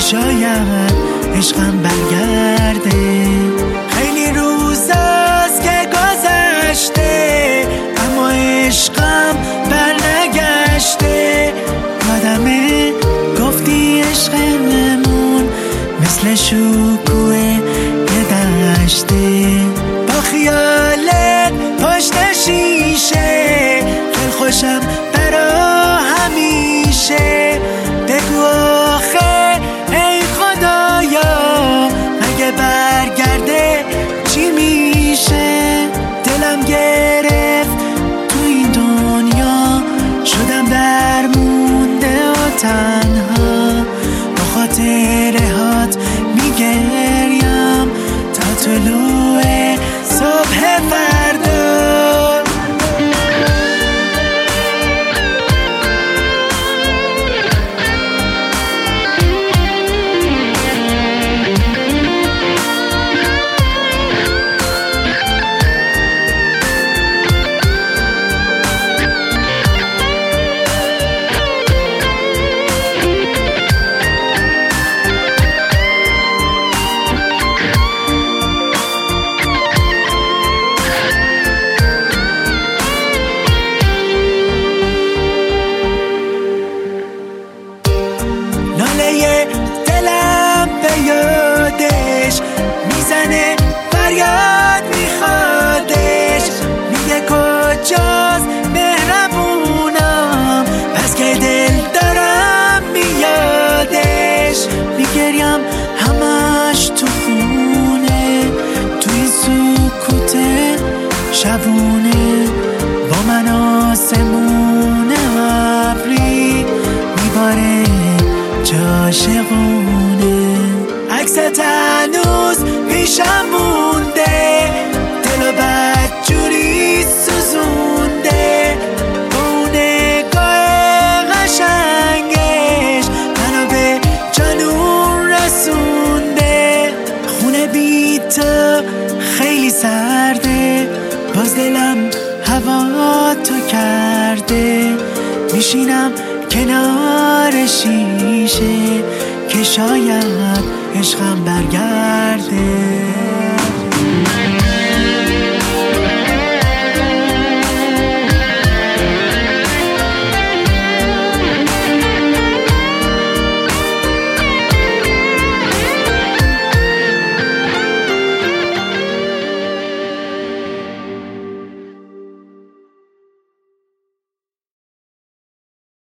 شاید عشقم برگرده. خیلی روزاست که گذشته اما عشقم برنگشته. یادمه گفتی عشقمون مثل شکوه یه دشته. با خیالت پشت شیشه خیلی خوشم برا همیشه. بگو آخه ای خدایا اگه برگرده چی میشه؟ دلم گرفت تو این دنیا شدم درمونده و تنها. با خاطرهات میگریم تا طلوع صبح فردا. دلم به یادش میزنه فریاد میخوادش. میگه کجاست مهربونم پس که دل دارم میادش. میگریم همش تو خونه تو این سکوت شبونه. با من آسمون ابری میباره عاشقونه. عکست هنوز پیشم مونده دلو بدجوری سوزونده. با اون نگاه قشنگش منو به جنون رسونده. خونه بی تو خیلی سرده باز دلم هوا تو کرده. میشینم کنار شیشه که شاید عشقم برگرده.